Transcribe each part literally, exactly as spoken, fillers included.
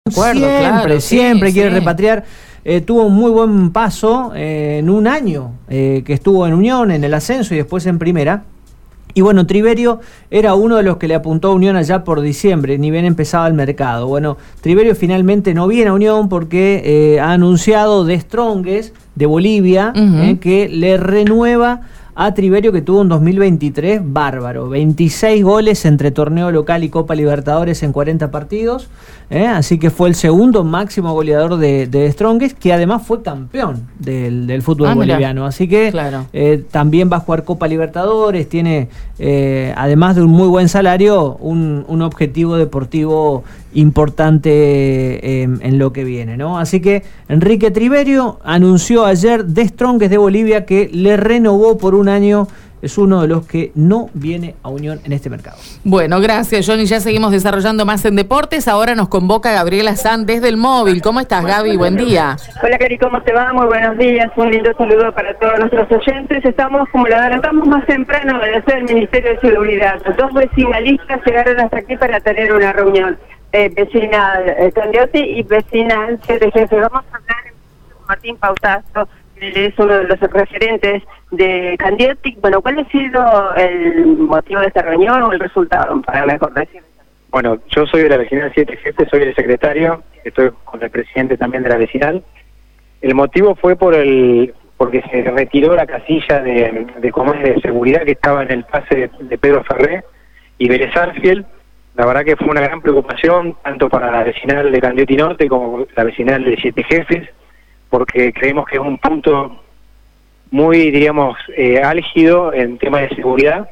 Acuerdo, siempre, claro, siempre sí, quiere sí. repatriar. Eh, tuvo un muy buen paso eh, en un año eh, que estuvo en Unión, en el ascenso y después en primera. Y bueno, Triverio era uno de los que le apuntó a Unión allá por diciembre, ni bien empezaba el mercado. Bueno, Triverio finalmente no viene a Unión porque eh, ha anunciado de Strongest, de Bolivia, Uh-huh. eh, que le renueva a Triverio, que tuvo un dos mil veintitrés bárbaro. veintiséis goles entre torneo local y Copa Libertadores en cuarenta partidos. ¿eh? Así que fue el segundo máximo goleador de, de Strongest, que además fue campeón del, del fútbol Ah, mirá. boliviano. Así que Claro. eh, también va a jugar Copa Libertadores. Tiene, eh, además de un muy buen salario, un, un objetivo deportivo importante eh, en lo que viene, ¿no? Así que Enrique Triverio anunció ayer de Strongest de Bolivia que le renovó por un año. Es uno de los que no viene a Unión en este mercado. Bueno, gracias, Johnny. Ya seguimos desarrollando más en deportes. Ahora nos convoca Gabriela San desde el móvil. ¿Cómo estás, Gaby? Buen día. Hola, Cari, ¿cómo te va? Muy buenos días. Un lindo saludo para todos nuestros oyentes. Estamos, como lo adelantamos más temprano, de hacer el Ministerio de Seguridad. Dos vecinalistas llegaron hasta aquí para tener una reunión. Eh, vecinal eh, Candioti y vecinal C D G. Vamos a hablar con Martín Pautazo, que es uno de los referentes de Candioti. Bueno, ¿cuál ha sido el motivo de esta reunión o el resultado, para mejor decir? Bueno, yo soy de la vecinal siete Jefes, soy el secretario, estoy con el presidente también de la vecinal. El motivo fue por el porque se retiró la casilla de, de comercio de seguridad que estaba en el pase de, de Pedro Ferré y Vélez Sarsfield. La verdad que fue una gran preocupación, tanto para la vecinal de Candioti Norte como la vecinal de siete Jefes, porque creemos que es un punto muy, diríamos, eh, álgido en temas de seguridad,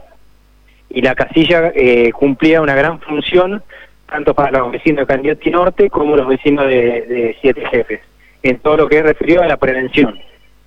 y la casilla eh, cumplía una gran función tanto para los vecinos de Candioti Norte como los vecinos de, de siete Jefes, en todo lo que es referido a la prevención.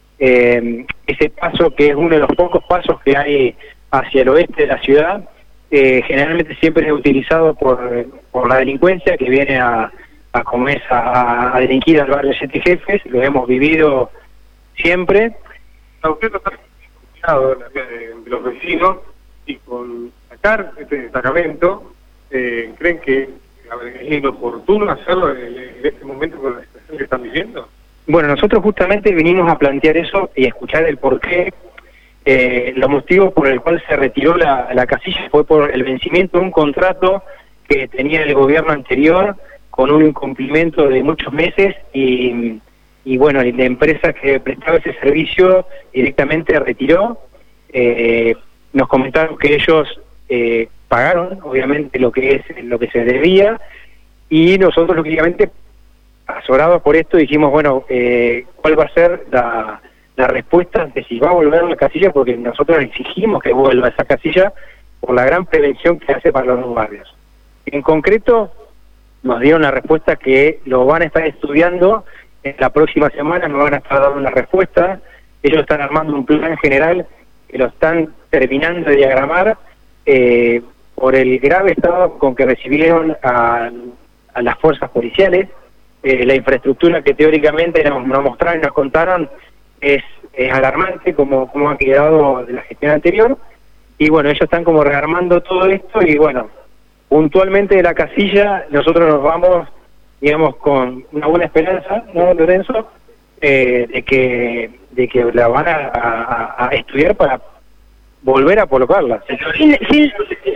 Eh, ese paso, que es uno de los pocos pasos que hay hacia el oeste de la ciudad, eh, generalmente siempre es utilizado por, por la delincuencia que viene a, a, comer, a, a delinquir al barrio siete Jefes. Lo hemos vivido siempre. Usted está confiado de los vecinos y con sacar este destacamento, eh, ¿creen que es inoportuno hacerlo en, en este momento con la situación que están viviendo? Bueno, nosotros justamente vinimos a plantear eso y a escuchar el porqué. Eh, los motivos por el cual se retiró la, la casilla fue por el vencimiento de un contrato que tenía el gobierno anterior con un incumplimiento de muchos meses y... y bueno, la empresa que prestaba ese servicio directamente retiró. Eh, nos comentaron que ellos eh, pagaron, obviamente, lo que es lo que se debía, y nosotros, lógicamente, asesorados por esto, dijimos, bueno, eh, ¿cuál va a ser la, la respuesta de si va a volver a la casilla? Porque nosotros exigimos que vuelva esa casilla por la gran prevención que hace para los barrios. En concreto, nos dieron la respuesta que lo van a estar estudiando. En la próxima semana nos van a estar dando una respuesta. Ellos están armando un plan general que lo están terminando de diagramar eh, por el grave estado con que recibieron a, a las fuerzas policiales. Eh, la infraestructura que teóricamente nos, nos mostraron y nos contaron es, es alarmante como, como ha quedado de la gestión anterior. Y bueno, ellos están como rearmando todo esto y bueno, puntualmente de la casilla nosotros nos vamos, digamos, con una buena esperanza, ¿no, Lorenzo? Eh, de que de que la van a, a, a estudiar para volver a colocarla. Sí, sí.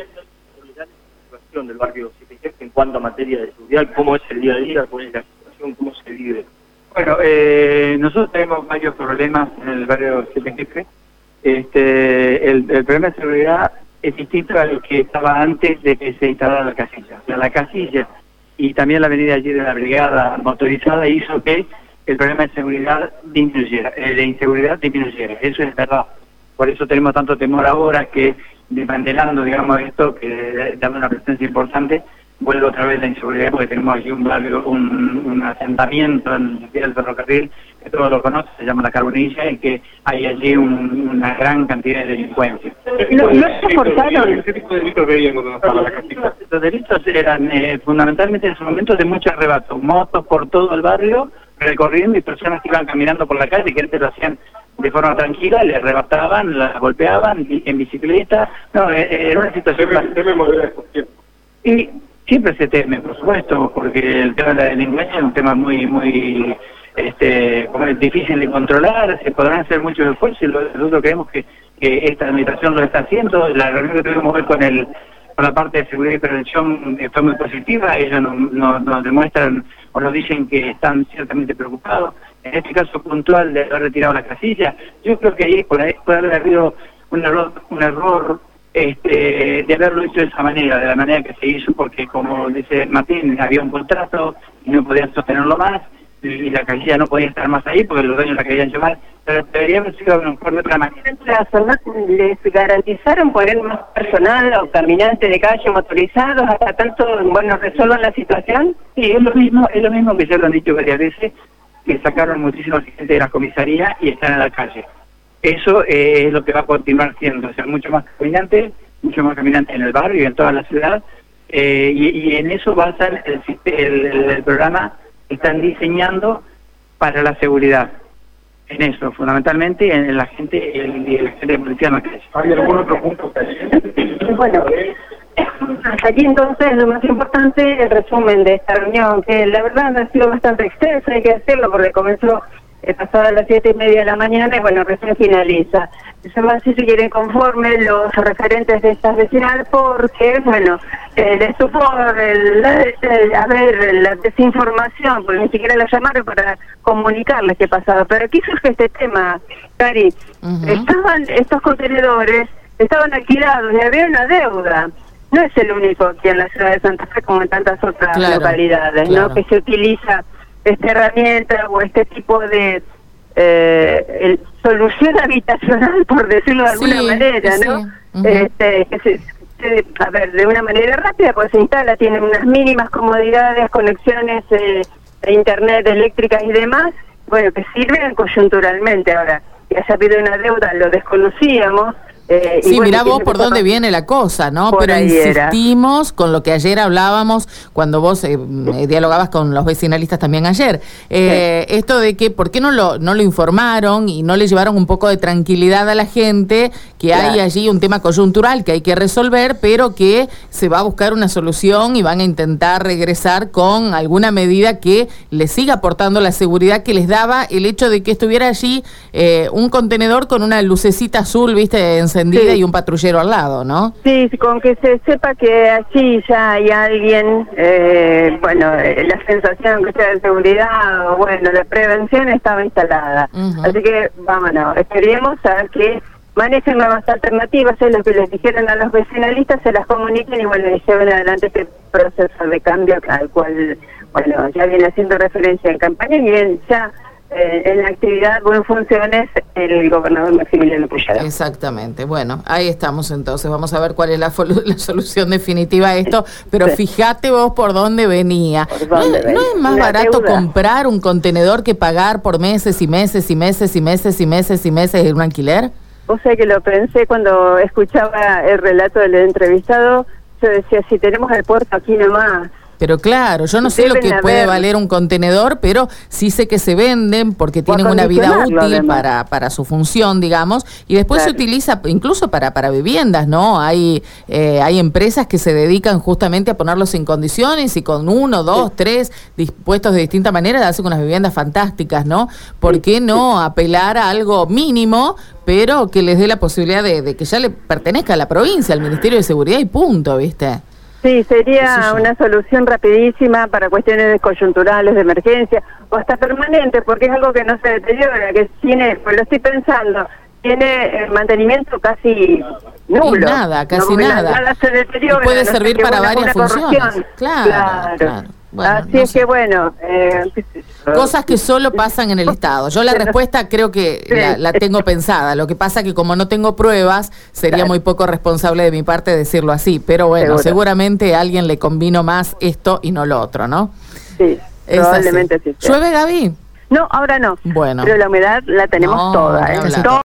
La situación del barrio siete Jefes en cuanto a materia de seguridad, cómo es el día a día, cuál es la situación, cómo se vive. Bueno, eh, nosotros tenemos varios problemas en el barrio siete Jefes. Este, el, el problema de seguridad es distinto a lo que estaba antes de que se instalara la casilla. O sea, la casilla y también la venida allí de la brigada motorizada hizo que el problema de seguridad disminuyera, eh, de inseguridad disminuyera. Eso es verdad. Por eso tenemos tanto temor ahora que, desmantelando, digamos, esto, que dando una presencia importante, vuelve otra vez la inseguridad, porque tenemos aquí un barrio, un, un asentamiento en el pie del ferrocarril, que todos lo conocen, se llama La Carbonilla, y que hay allí un, una gran cantidad de delincuencia. No, no se forzaron. ¿Qué tipo de delitos veían cuando estaba la casilla? Los delitos eran eh, fundamentalmente en ese momento de mucho arrebato, motos por todo el barrio, recorriendo, y personas que iban caminando por la calle, que antes lo hacían de forma tranquila, le arrebataban, las golpeaban en bicicleta. No, eh, era una situación... Debe, debe mover a estos tiempos. Y siempre se teme, por supuesto, porque el tema de la delincuencia es un tema muy, muy este, como es difícil de controlar, se podrán hacer muchos esfuerzos y nosotros creemos que, que esta administración lo está haciendo. La reunión que tuvimos hoy con el con la parte de seguridad y prevención eh, fue muy positiva. Ellos nos, nos, nos demuestran o nos dicen que están ciertamente preocupados. En este caso puntual de haber retirado la casilla, yo creo que ahí por ahí puede haber habido un error, un error este, de haberlo hecho de esa manera, de la manera que se hizo, porque como dice Martín, había un contrato y no podían sostenerlo más, y la casilla no podía estar más ahí porque los dueños la querían llevar, pero debería haber sido a lo mejor de otra manera. ¿Les garantizaron poner más personal o caminantes de calle motorizados hasta tanto, bueno, resuelvan la situación? Sí, es lo mismo, es lo mismo que ya lo han dicho varias veces, que sacaron muchísima gente de la comisaría y están en la calle. Eso eh, es lo que va a continuar siendo, o sea, mucho más caminantes, mucho más caminantes en el barrio y en toda la ciudad, eh, y, y en eso basan el, el, el, el programa que están diseñando para la seguridad. En eso, fundamentalmente, en la gente, el, el, la gente de policía en la calle. ¿Hay algún otro punto? Bueno, hasta aquí entonces lo más importante, el resumen de esta reunión, que la verdad ha sido bastante extensa, hay que decirlo, porque comenzó eh, pasada las siete y media de la mañana y bueno, recién finaliza. Se van, si se quieren, conforme los referentes de estas vecinales, porque, bueno, eh, les supo el, el, a ver, la desinformación, porque ni siquiera la llamaron para comunicarles qué pasaba. Pero aquí surge este tema, Cari. Uh-huh. Estaban estos contenedores, estaban alquilados y había una deuda. No es el único aquí en la ciudad de Santa Fe, como en tantas otras claro, localidades, claro. ¿no? Que se utiliza esta herramienta o este tipo de eh, el, solución habitacional, por decirlo de alguna sí, manera, ¿no? Sí. Uh-huh. este, que se, se, a ver, de una manera rápida, pues se instala, tiene unas mínimas comodidades, conexiones eh, de internet, eléctricas y demás, bueno, que sirven coyunturalmente. Ahora, que haya habido una deuda, lo desconocíamos. Eh, sí, bueno, mirá vos por dónde viene la cosa, ¿no? Pero insistimos era. con lo que ayer hablábamos cuando vos eh, dialogabas con los vecinalistas también ayer. Eh, sí. Esto de que, ¿por qué no lo, no lo informaron y no le llevaron un poco de tranquilidad a la gente? Que claro. hay allí un tema coyuntural que hay que resolver, pero que se va a buscar una solución y van a intentar regresar con alguna medida que les siga aportando la seguridad que les daba el hecho de que estuviera allí eh, un contenedor con una lucecita azul, ¿viste? En encendida sí. y un patrullero al lado, ¿no? Sí, con que se sepa que allí ya hay alguien, eh, bueno, eh, la sensación que sea de seguridad o bueno, la prevención estaba instalada. Uh-huh. Así que vámonos, esperemos a que manejen nuevas alternativas, es lo que les dijeron a los vecinalistas, se las comuniquen y bueno, y lleven adelante este proceso de cambio al cual, bueno, ya viene haciendo referencia en campaña y bien, ya Eh, en la actividad o en funciones el gobernador Maximiliano Puyaro. Exactamente, bueno, ahí estamos entonces, vamos a ver cuál es la, la solución definitiva a esto, pero sí. fíjate vos por dónde venía. ¿Por dónde ¿No, ¿No es más barato deuda? comprar un contenedor que pagar por meses y meses y meses y meses y meses y meses en un alquiler? O sea que lo pensé cuando escuchaba el relato del entrevistado, yo decía, si tenemos el puerto aquí nomás. Pero claro, yo no sé Deben lo que haber. puede valer un contenedor, pero sí sé que se venden porque tienen una vida útil para, para su función, digamos, y después claro. se utiliza incluso para, para viviendas, ¿no? Hay eh, hay empresas que se dedican justamente a ponerlos en condiciones y con uno, dos, sí. tres dispuestos de distinta manera hacen unas viviendas fantásticas, ¿no? ¿Por qué no apelar a algo mínimo, pero que les dé la posibilidad de, de que ya le pertenezca a la provincia, al Ministerio de Seguridad y punto, ¿viste? Sí, sería una solución rapidísima para cuestiones coyunturales, de emergencia, o hasta permanente, porque es algo que no se deteriora, que tiene, pues lo estoy pensando, tiene el mantenimiento casi nulo. Y nada, casi no, nada. Nada se deteriora. Y puede no servir para varias funciones. Claro, claro. claro. Bueno, Así no es sé. que bueno... Eh, Cosas que solo pasan en el Estado. Yo la respuesta creo que sí. la, la tengo pensada. Lo que pasa que como no tengo pruebas, sería claro. muy poco responsable de mi parte decirlo así. Pero bueno, Seguro. seguramente a alguien le convino más esto y no lo otro, ¿no? Sí, es probablemente así. sí. ¿Llueve, Gaby? No, ahora no. Bueno. Pero la humedad la tenemos no, toda. ¿eh?